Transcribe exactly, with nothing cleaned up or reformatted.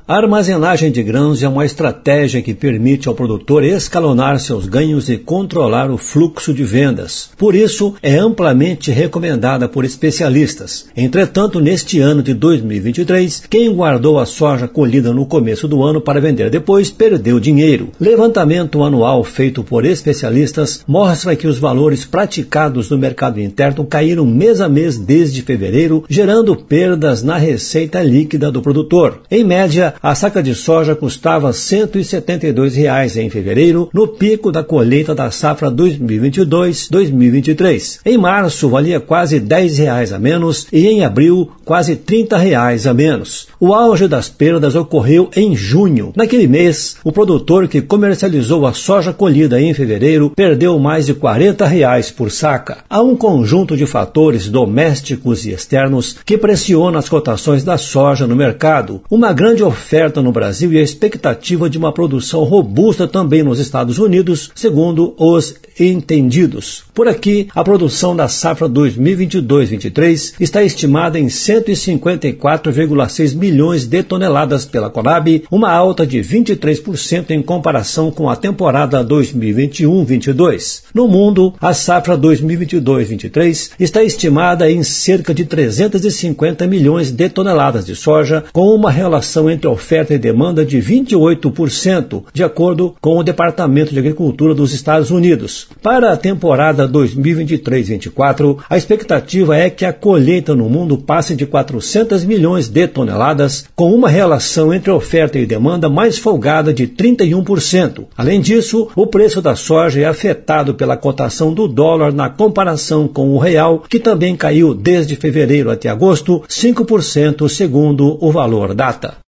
A armazenagem de grãos é uma estratégia que permite ao produtor escalonar seus ganhos e controlar o fluxo de vendas. Por isso, é amplamente recomendada por especialistas. Entretanto, neste ano de dois mil e vinte e três, quem guardou a soja colhida no começo do ano para vender depois perdeu dinheiro. Levantamento anual feito por especialistas mostra que os valores praticados no mercado interno caíram mês a mês desde fevereiro, gerando perdas na receita líquida do produtor. Em média, a saca de soja custava cento e setenta e dois reais em fevereiro, no pico da colheita da safra dois mil e vinte e dois dois mil e vinte e três. Em março, valia quase dez reais a menos e em abril, quase trinta reais a menos. O auge das perdas ocorreu em junho. Naquele mês, o produtor que comercializou a soja colhida em fevereiro perdeu mais de quarenta reais por saca. Há um conjunto de fatores domésticos e externos que pressionam as cotações da soja no mercado. Uma grande oferta no Brasil e a expectativa de uma produção robusta também nos Estados Unidos, segundo os entendidos. Por aqui, a produção da safra dois mil e vinte e dois vinte e três está estimada em cento e cinquenta e quatro vírgula seis milhões de toneladas pela Conab, uma alta de vinte e três por cento em comparação com a temporada dois mil e vinte e um vinte e dois. No mundo, a safra dois mil e vinte e dois vinte e três está estimada em cerca de trezentos e cinquenta milhões de toneladas de soja, com uma relação entre oferta e demanda de vinte e oito por cento, de acordo com o Departamento de Agricultura dos Estados Unidos. Para a temporada dois mil e vinte e três vinte e quatro, a expectativa é que a colheita no mundo passe de quatrocentos milhões de toneladas, com uma relação entre oferta e demanda mais folgada de trinta e um por cento. Além disso, o preço da soja é afetado pela cotação do dólar na comparação com o real, que também caiu desde fevereiro até agosto cinco por cento, segundo o Valor Data.